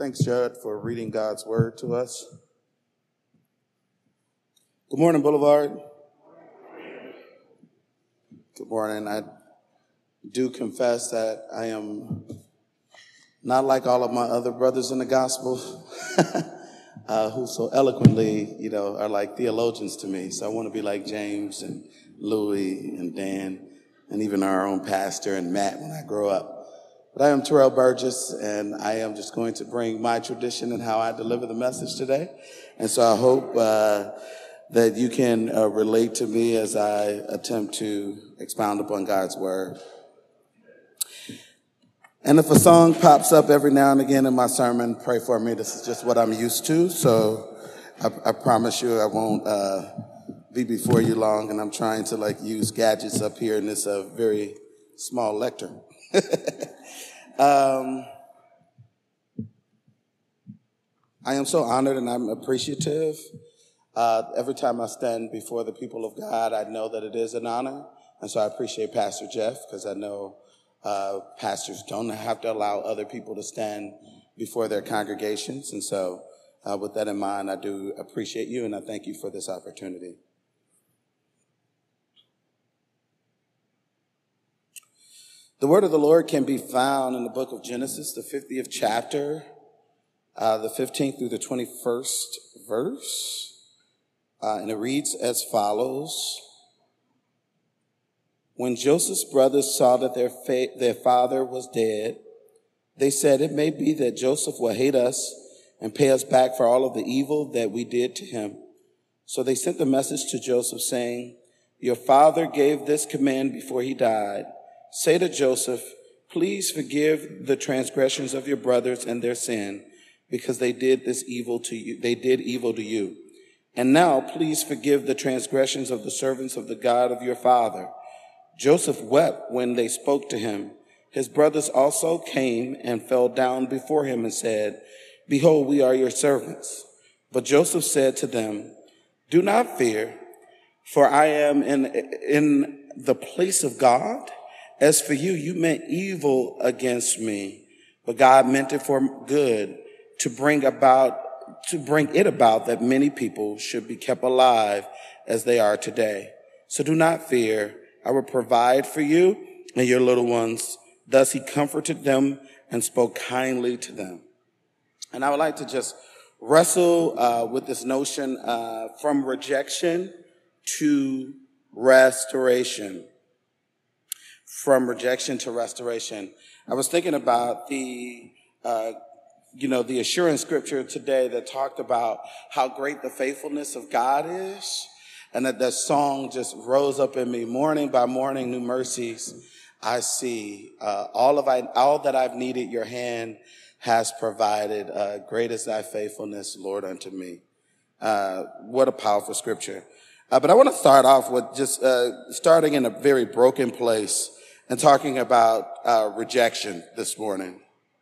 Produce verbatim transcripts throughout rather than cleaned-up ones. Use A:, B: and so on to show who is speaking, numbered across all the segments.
A: Thanks, Judd, for reading God's word to us. Good morning, Boulevard. Good morning. I do confess that I am not like all of my other brothers in the gospel uh, who so eloquently, you know, are like theologians to me. So I want to be like James and Louis and Dan and even our own pastor and Matt when I grow up. But I am Terrell Burgess, and I am just going to bring my tradition and how I deliver the message today. And so I hope uh, that you can uh, relate to me as I attempt to expound upon God's word. And if a song pops up every now and again in my sermon, pray for me. This is just what I'm used to. So I, I promise you I won't uh, be before you long. And I'm trying to like use gadgets up here in this uh, very small lectern. um, I am so honored and I'm appreciative. Uh, every time I stand before the people of God, I know that it is an honor. And so I appreciate Pastor Jeff because I know uh, pastors don't have to allow other people to stand before their congregations. And so uh, with that in mind, I do appreciate you and I thank you for this opportunity. The word of the Lord can be found in the book of Genesis, the fiftieth chapter, uh, the fifteenth through the twenty-first verse. Uh, and it reads as follows. When Joseph's brothers saw that their fa- their father was dead, they said, "It may be that Joseph will hate us and pay us back for all of the evil that we did to him." So they sent a message to Joseph saying, "Your father gave this command before he died. Say to Joseph, please forgive the transgressions of your brothers and their sin, because they did this evil to you. They did evil to you. And now please forgive the transgressions of the servants of the God of your father." Joseph wept when they spoke to him. His brothers also came and fell down before him and said, "Behold, we are your servants." But Joseph said to them, "Do not fear, for I am in, in the place of God. As for you, you meant evil against me, but God meant it for good, to bring about, to bring it about that many people should be kept alive as they are today. So do not fear. I will provide for you and your little ones." Thus he comforted them and spoke kindly to them. And I would like to just wrestle uh, with this notion uh, from rejection to restoration. From rejection to restoration. I was thinking about the, uh, you know, the assurance scripture today that talked about how great the faithfulness of God is. And that that song just rose up in me. Morning by morning, new mercies I see. Uh, all of I, all that I've needed, your hand has provided. Uh, great is thy faithfulness, Lord, unto me. Uh, what a powerful scripture. Uh, but I want to start off with just uh, starting in a very broken place and talking about uh, rejection this morning.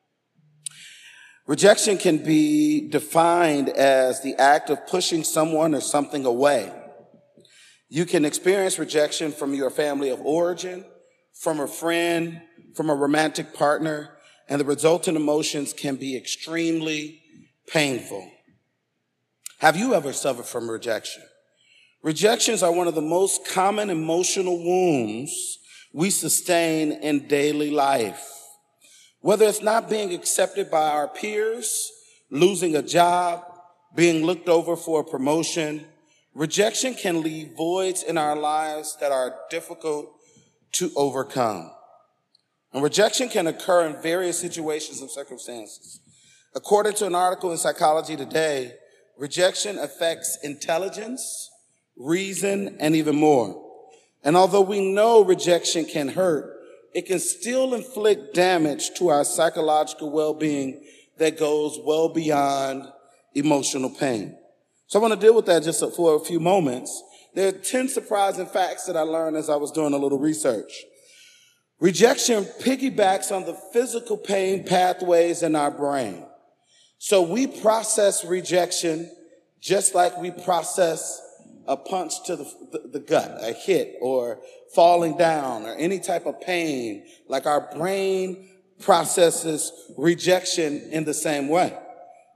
A: Rejection can be defined as the act of pushing someone or something away. You can experience rejection from your family of origin, from a friend, from a romantic partner, and the resultant emotions can be extremely painful. Have you ever suffered from rejection? Rejections are one of the most common emotional wounds we sustain in daily life. Whether it's not being accepted by our peers, losing a job, being looked over for a promotion, rejection can leave voids in our lives that are difficult to overcome. And rejection can occur in various situations and circumstances. According to an article in Psychology Today, rejection affects intelligence, reason, and even more. And although we know rejection can hurt, it can still inflict damage to our psychological well-being that goes well beyond emotional pain. So I want to deal with that just for a few moments. There are ten surprising facts that I learned as I was doing a little research. Rejection piggybacks on the physical pain pathways in our brain. So we process rejection just like we process a punch to the, the, the gut, a hit, or falling down, or any type of pain. Like our brain processes rejection in the same way.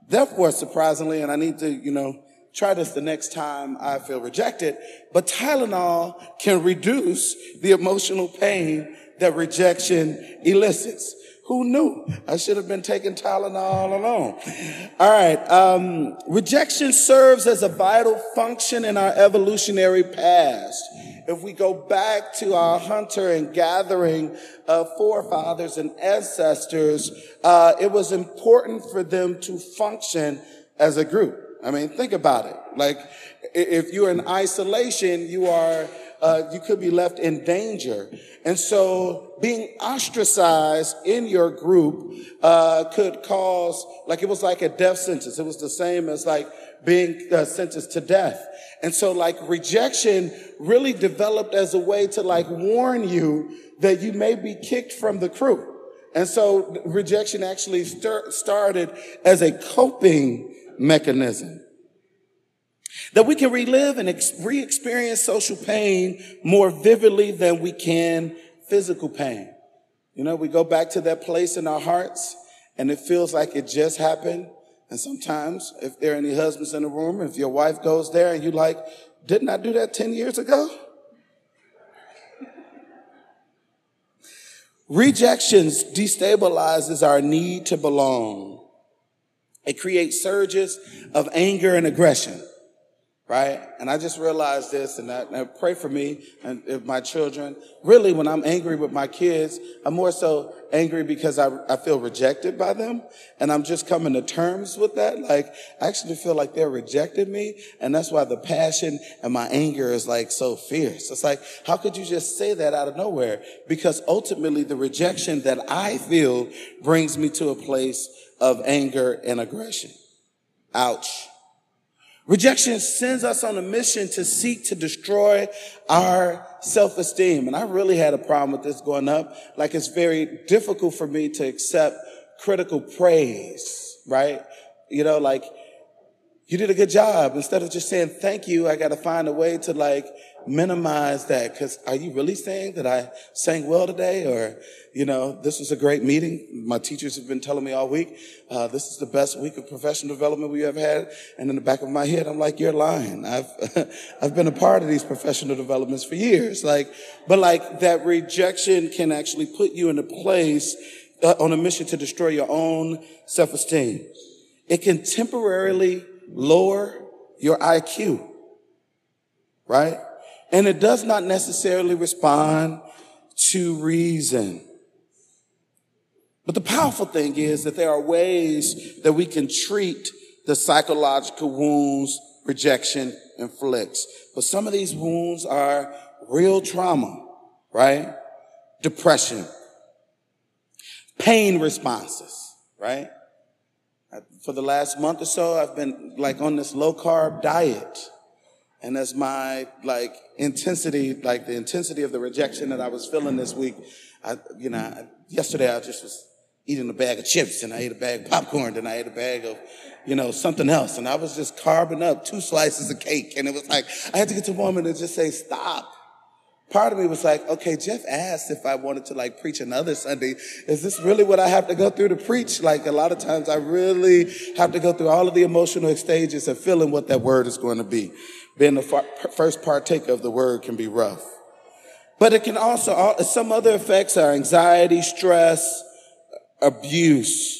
A: Therefore, surprisingly, and I need to, you know, try this the next time I feel rejected, but Tylenol can reduce the emotional pain that rejection elicits. Who knew? I should have been taking Tylenol all along. All right. Um, rejection serves as a vital function in our evolutionary past. If we go back to our hunter and gathering uh, forefathers and ancestors, uh, it was important for them to function as a group. I mean, think about it. Like, if you're in isolation, you are, uh, you could be left in danger. And so being ostracized in your group, uh, could cause, like, it was like a death sentence. It was the same as like being uh, sentenced to death. And so like rejection really developed as a way to like warn you that you may be kicked from the crew. And so rejection actually stir- started as a coping mechanism, that we can relive and ex- re-experience social pain more vividly than we can physical pain. You know, we go back to that place in our hearts and it feels like it just happened. And sometimes if there are any husbands in the room, if your wife goes there and you like, didn't I do that ten years ago? Rejections destabilizes our need to belong. It creates surges of anger and aggression, right? And I just realized this, and I, and I pray for me and if my children. Really, when I'm angry with my kids, I'm more so angry because I, I feel rejected by them, and I'm just coming to terms with that. Like, I actually feel like they're rejecting me, and that's why the passion and my anger is like so fierce. It's like, how could you just say that out of nowhere? Because ultimately, the rejection that I feel brings me to a place of anger and aggression. Ouch. Rejection sends us on a mission to seek to destroy our self-esteem. And I really had a problem with this growing up. Like, it's very difficult for me to accept critical praise, right? You know, like, you did a good job. Instead of just saying thank you, I got to find a way to like minimize that. Because are you really saying that I sang well today? Or, you know, this was a great meeting. My teachers have been telling me all week, uh, this is the best week of professional development we ever had. And in the back of my head, I'm like, you're lying. I've, I've been a part of these professional developments for years. Like, but like that rejection can actually put you in a place uh, on a mission to destroy your own self-esteem. It can temporarily lower your I Q, right? And it does not necessarily respond to reason. But the powerful thing is that there are ways that we can treat the psychological wounds rejection inflicts. But some of these wounds are real trauma, right? Depression, pain responses, right? For the last month or so, I've been like on this low carb diet. And as my like intensity, like the intensity of the rejection that I was feeling this week, I, you know, yesterday I just was eating a bag of chips and I ate a bag of popcorn and I ate a bag of, you know, something else. And I was just carving up two slices of cake. And it was like, I had to get to a woman and just say, stop. Part of me was like, okay, Jeff asked if I wanted to like preach another Sunday. Is this really what I have to go through to preach? Like a lot of times I really have to go through all of the emotional stages of feeling what that word is going to be. Being the far, first partaker of the word can be rough. But it can also, some other effects are anxiety, stress, abuse.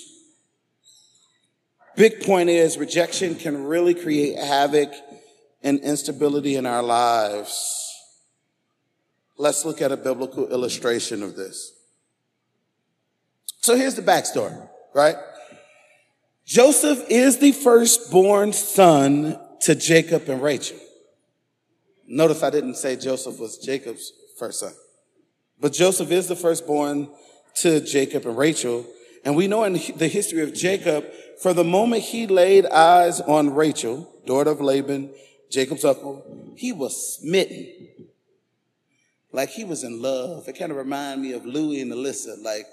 A: Big point is rejection can really create havoc and instability in our lives. Let's look at a biblical illustration of this. So here's the backstory, right? Joseph is the firstborn son to Jacob and Rachel. Notice I didn't say Joseph was Jacob's first son. But Joseph is the firstborn to Jacob and Rachel. And we know in the history of Jacob, for the moment he laid eyes on Rachel, daughter of Laban, Jacob's uncle, he was smitten. Like he was in love. It kind of reminded me of Louis and Alyssa. Like,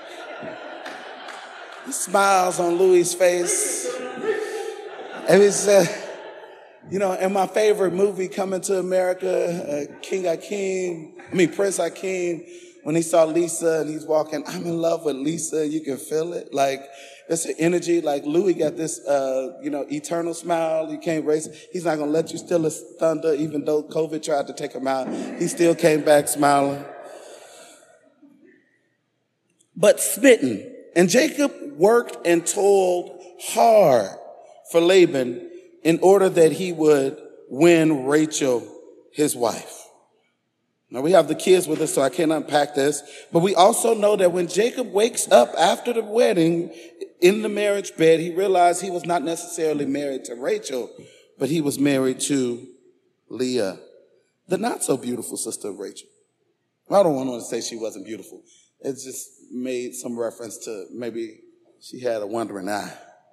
A: the smiles on Louis's face. It was, uh, you know, in my favorite movie, Coming to America, uh, King Akeem, I mean, Prince Akeem, when he saw Lisa and he's walking, I'm in love with Lisa. You can feel it. Like, it's an energy. Like, Louis got this, uh, you know, eternal smile. You can't erase it. He's not going to let you steal his thunder, even though COVID tried to take him out. He still came back smiling. But smitten. And Jacob worked and toiled hard for Laban in order that he would win Rachel, his wife. Now, we have the kids with us, so I can't unpack this. But we also know that when Jacob wakes up after the wedding in the marriage bed, he realized he was not necessarily married to Rachel, but he was married to Leah, the not so beautiful sister of Rachel. I don't want to say she wasn't beautiful. It just made some reference to maybe she had a wandering eye.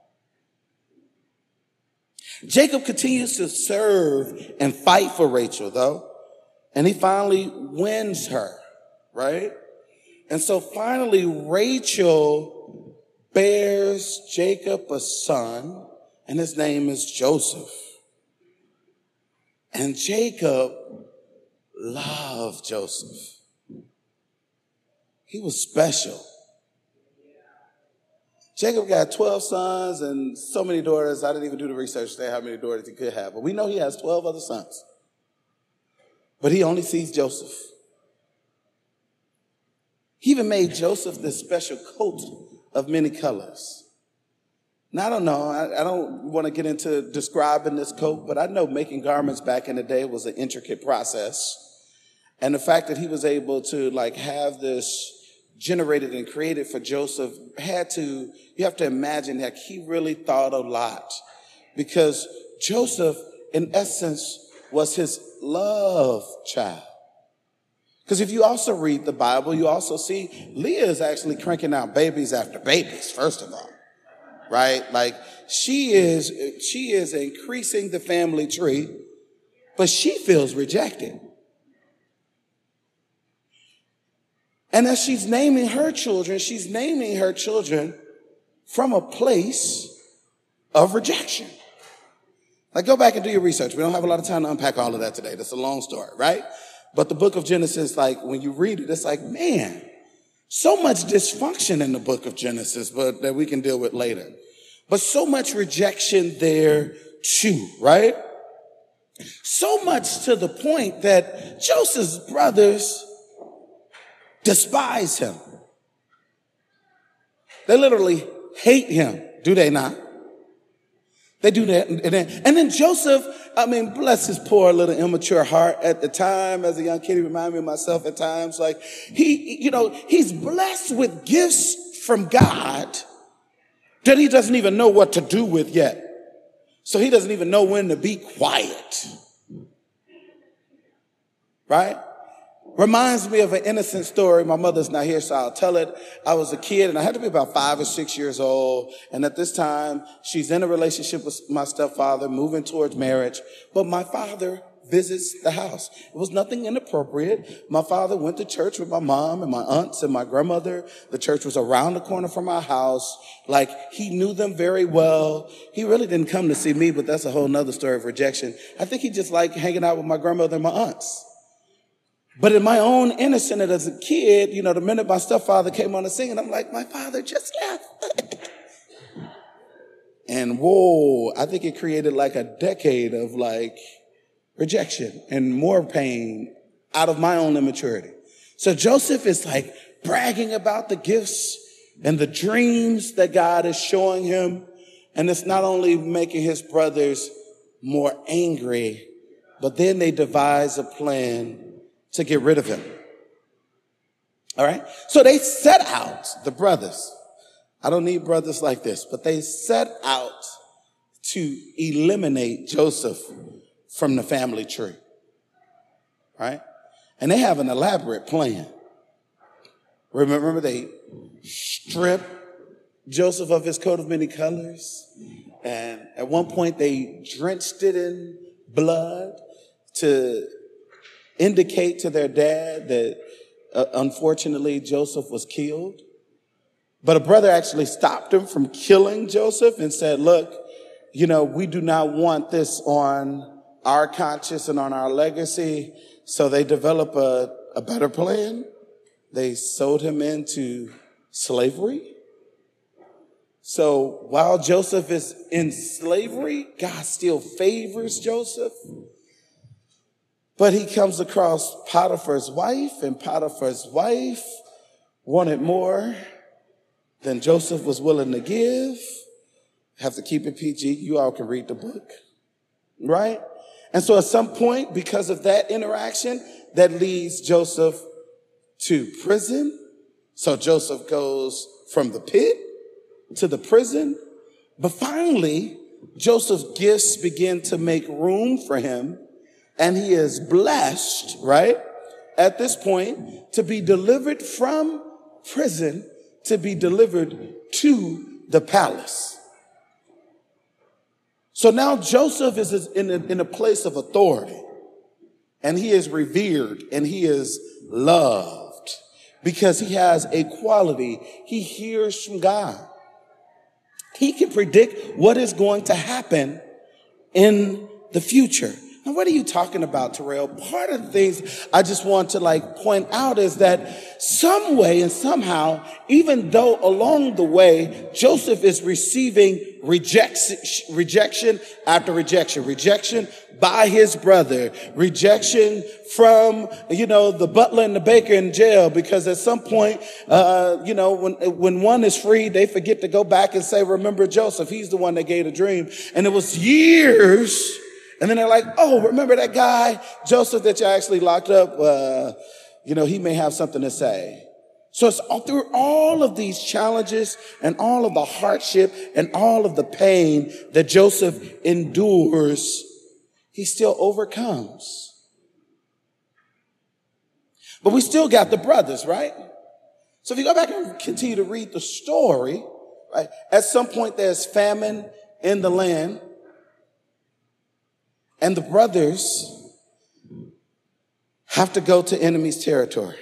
A: Jacob continues to serve and fight for Rachel, though. And he finally wins her, right? And so finally, Rachel bears Jacob a son, and his name is Joseph. And Jacob loved Joseph. He was special. Jacob got twelve sons and so many daughters. I didn't even do the research to say how many daughters he could have, but we know he has twelve other sons. But he only sees Joseph. He even made Joseph this special coat of many colors. Now, I don't know. I, I don't want to get into describing this coat, but I know making garments back in the day was an intricate process. And the fact that he was able to like have this generated and created for Joseph had to, you have to imagine that he really thought a lot, because Joseph, in essence, was his love child. Because if you also read the Bible, you also see Leah is actually cranking out babies after babies, first of all, right? Like she is, she is increasing the family tree, but she feels rejected. And as she's naming her children, she's naming her children from a place of rejection. Like, go back and do your research. We don't have a lot of time to unpack all of that today. That's a long story, right? But the book of Genesis, like, when you read it, it's like, man, so much dysfunction in the book of Genesis, but that we can deal with later. But so much rejection there too, right? So much to the point that Joseph's brothers despise him. They literally hate him, do they not? They do that. And then, and then Joseph, I mean, bless his poor little immature heart at the time. As a young kid, he reminded me of myself at times. Like he, you know, he's blessed with gifts from God that he doesn't even know what to do with yet. So he doesn't even know when to be quiet. Right? Reminds me of an innocent story. My mother's not here, so I'll tell it. I was a kid, and I had to be about five or six years old. And at this time, she's in a relationship with my stepfather, moving towards marriage. But my father visits the house. It was nothing inappropriate. My father went to church with my mom and my aunts and my grandmother. The church was around the corner from our house. Like, he knew them very well. He really didn't come to see me, but that's a whole nother story of rejection. I think he just liked hanging out with my grandmother and my aunts. But in my own innocence as a kid, you know, the minute my stepfather came on the scene, I'm like, my father just left. And whoa, I think it created like a decade of like rejection and more pain out of my own immaturity. So Joseph is like bragging about the gifts and the dreams that God is showing him. And it's not only making his brothers more angry, but then they devise a plan to get rid of him. All right. So they set out, the brothers. I don't need brothers like this, but they set out to eliminate Joseph from the family tree. Right. And they have an elaborate plan. Remember, they strip Joseph of his coat of many colors. And at one point they drenched it in blood to indicate to their dad that uh, unfortunately Joseph was killed. But a brother actually stopped him from killing Joseph and said, look, you know, we do not want this on our conscience and on our legacy. So they develop a, a better plan. they sold him into slavery. So while Joseph is in slavery, God still favors Joseph. But he comes across Potiphar's wife, and Potiphar's wife wanted more than Joseph was willing to give. Have to keep it P G. You all can read the book, right? And so at some point, because of that interaction, that leads Joseph to prison. So Joseph goes from the pit to the prison. But finally, Joseph's gifts begin to make room for him. And he is blessed, right, at this point, to be delivered from prison, to be delivered to the palace. So now Joseph is in a, in a place of authority, and he is revered, and he is loved because he has a quality. He hears from God. He can predict what is going to happen in the future. Now, what are you talking about, Terrell? Part of the things I just want to like point out is that some way and somehow, even though along the way, Joseph is receiving rejection, rejection after rejection, rejection by his brother, rejection from, you know, the butler and the baker in jail, because at some point, uh, you know, when, when one is free, they forget to go back and say, remember Joseph, he's the one that gave the dream. And it was years. And then they're like, oh, remember that guy, Joseph, that you actually locked up? Uh, you know, he may have something to say. So it's all, through all of these challenges and all of the hardship and all of the pain that Joseph endures, he still overcomes. But we still got the brothers, right? So if you go back and continue to read the story, right, at some point there's famine in the land. And the brothers have to go to enemy's territory,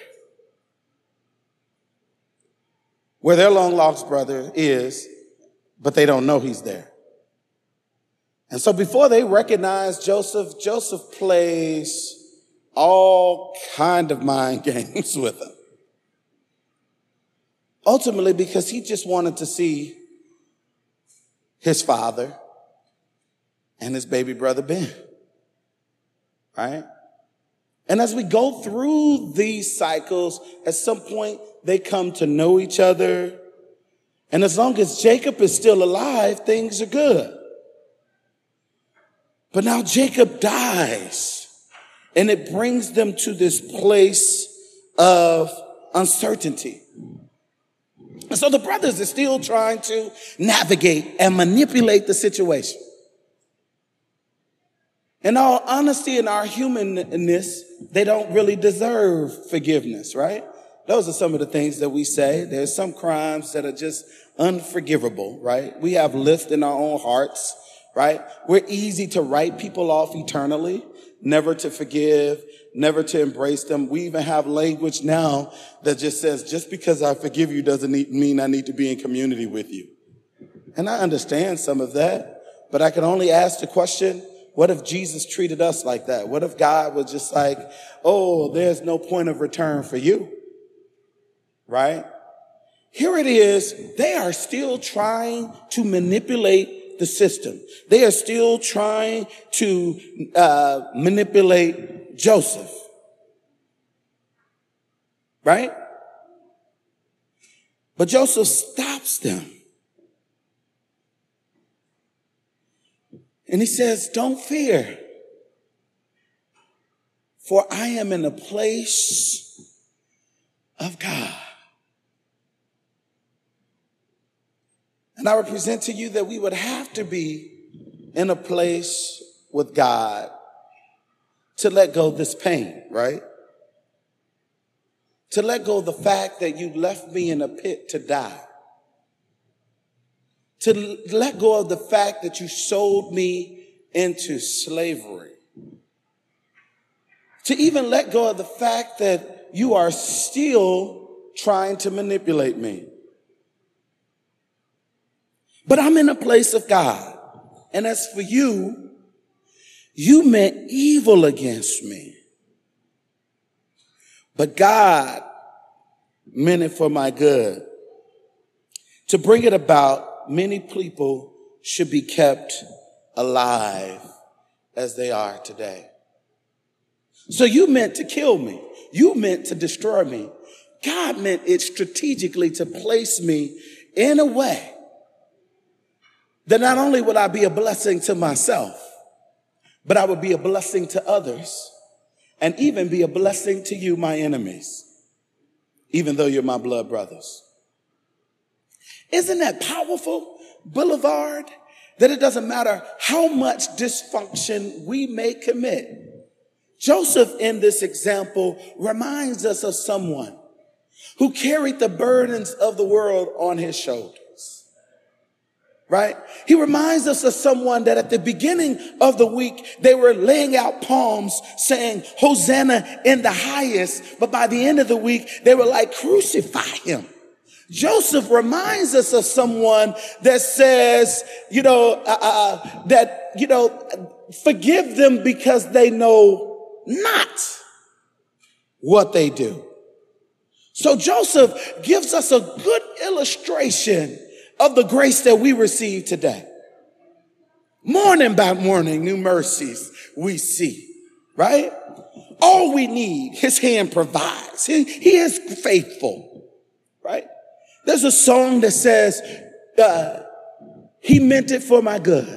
A: where their long lost brother is, but they don't know he's there. And so before they recognize Joseph, Joseph plays all kind of mind games with them. Ultimately, because he just wanted to see his father and his baby brother Ben, right? And as we go through these cycles, at some point they come to know each other. And as long as Jacob is still alive, things are good. But now Jacob dies, and it brings them to this place of uncertainty. And so the brothers are still trying to navigate and manipulate the situation. In all honesty, in our humanness, they don't really deserve forgiveness, right? Those are some of the things that we say. There's some crimes that are just unforgivable, right? We have lists in our own hearts, right? We're easy to write people off eternally, never to forgive, never to embrace them. We even have language now that just says, just because I forgive you doesn't need, mean I need to be in community with you. And I understand some of that, but I can only ask the question, what if Jesus treated us like that? What if God was just like, oh, there's no point of return for you, right? Here it is. They are still trying to manipulate the system. They are still trying to uh, manipulate Joseph, right? But Joseph stops them. And he says, don't fear, for I am in a place of God. And I represent to you that we would have to be in a place with God to let go of this pain, right? To let go of the fact that you left me in a pit to die. To let go of the fact that you sold me into slavery. To even let go of the fact that you are still trying to manipulate me. But I'm in a place of God. And as for you, you meant evil against me. But God meant it for my good. To bring it about, many people should be kept alive as they are today. So you meant to kill me. You meant to destroy me. God meant it strategically to place me in a way that not only would I be a blessing to myself, but I would be a blessing to others and even be a blessing to you, my enemies, even though you're my blood brothers. Isn't that powerful, Boulevard? That it doesn't matter how much dysfunction we may commit. Joseph in this example reminds us of someone who carried the burdens of the world on his shoulders, right? He reminds us of someone that at the beginning of the week, they were laying out palms saying, Hosanna in the highest. But by the end of the week, they were like, crucify him. Joseph reminds us of someone that says, you know, uh, uh, that, you know, forgive them because they know not what they do. So Joseph gives us a good illustration of the grace that we receive today. Morning by morning, new mercies we see, right? All we need, his hand provides. He, he is faithful, right? There's a song that says, uh, he meant it for my good.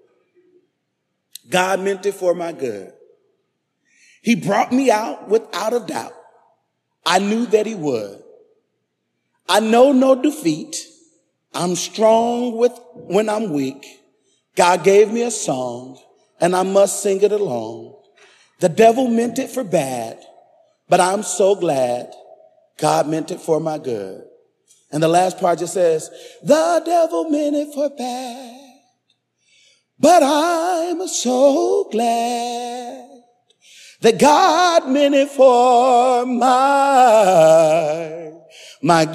A: God meant it for my good. He brought me out without a doubt. I knew that he would. I know no defeat. I'm strong with when I'm weak. God gave me a song and I must sing it along. The devil meant it for bad, but I'm so glad God meant it for my good. And the last part just says, the devil meant it for bad, but I'm so glad that God meant it for my, my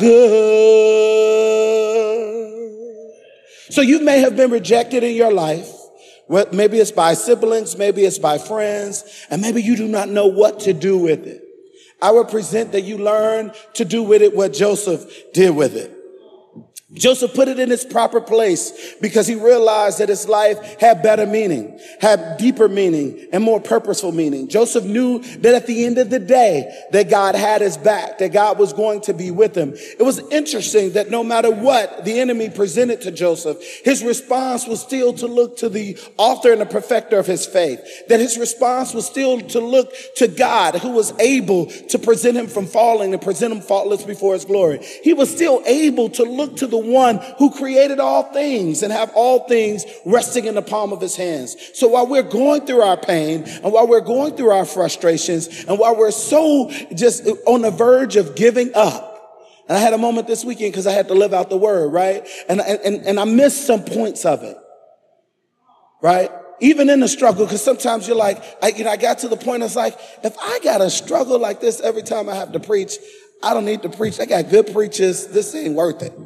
A: good. So you may have been rejected in your life. Maybe it's by siblings, maybe it's by friends, and maybe you do not know what to do with it. I would present that you learn to do with it what Joseph did with it. Joseph put it in its proper place because he realized that his life had better meaning, had deeper meaning, and more purposeful meaning. Joseph knew that at the end of the day, that God had his back, that God was going to be with him. It was interesting that no matter what the enemy presented to Joseph, his response was still to look to the author and the perfecter of his faith, that his response was still to look to God, who was able to present him from falling and present him faultless before his glory. He was still able to look to the one who created all things and have all things resting in the palm of his hands. So while we're going through our pain and while we're going through our frustrations and while we're so just on the verge of giving up, and I had a moment this weekend because I had to live out the word, right? And, and, and I missed some points of it, right? Even in the struggle, because sometimes you're like, I, you know, I got to the point, it's like, if I got to struggle like this every time I have to preach, I don't need to preach. I got good preachers. This ain't worth it.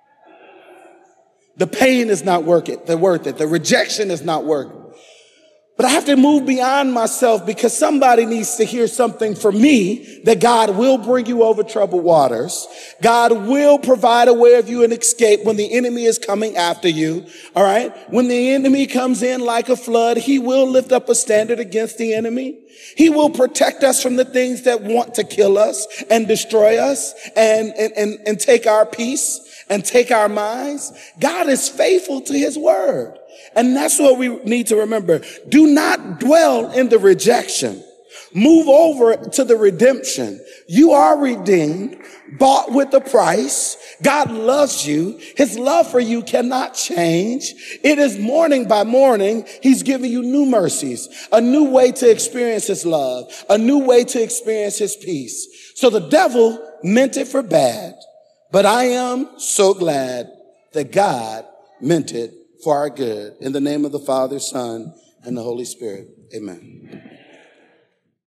A: The pain is not worth it. They're worth it. The rejection is not worth it. But I have to move beyond myself because somebody needs to hear something from me that God will bring you over troubled waters. God will provide a way of you an escape when the enemy is coming after you. All right. When the enemy comes in like a flood, he will lift up a standard against the enemy. He will protect us from the things that want to kill us and destroy us and, and, and, and take our peace and take our minds. God is faithful to his word. And that's what we need to remember. Do not dwell in the rejection. Move over to the redemption. You are redeemed, bought with a price. God loves you. His love for you cannot change. It is morning by morning. He's giving you new mercies, a new way to experience his love, a new way to experience his peace. So the devil meant it for bad, but I am so glad that God meant it for our good. In the name of the Father, Son, and the Holy Spirit. Amen.